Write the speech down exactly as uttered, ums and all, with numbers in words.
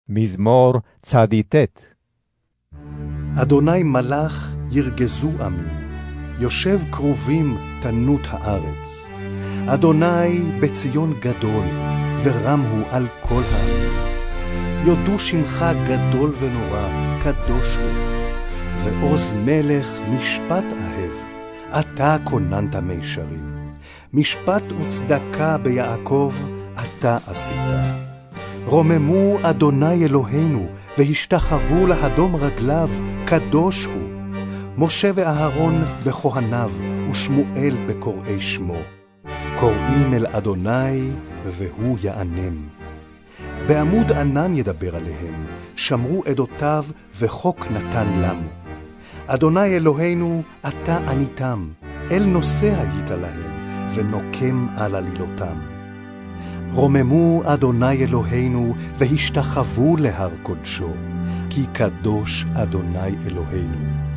מזמור צדיט. אדוני מלך ירגזו עמי, יושב קרובים תנות הארץ. אדוני בציון גדול, ורם הוא על כל העמים. יודו שמך גדול ונורא, קדוש הוא. ועוז מלך משפט אהב, אתה כוננת מישרים. משפט וצדקה ביעקב, אתה עשית. רוממו אדוני אלוהינו, והשתחוו להדום רגליו, קדוש הוא. משה ואהרון בכהניו, ושמואל בקוראי שמו. קוראים אל אדוני, והוא יענם. בעמוד ענן ידבר עליהם, שמרו עדותיו, וחוק נתן לנו. אדוני אלוהינו, אתה עניתם, אל נושא היית להם, ונוקם על עלילותם. רוממו אדוני אלוהינו, והשתחוו להר קודשו, כי קדוש אדוני אלוהינו.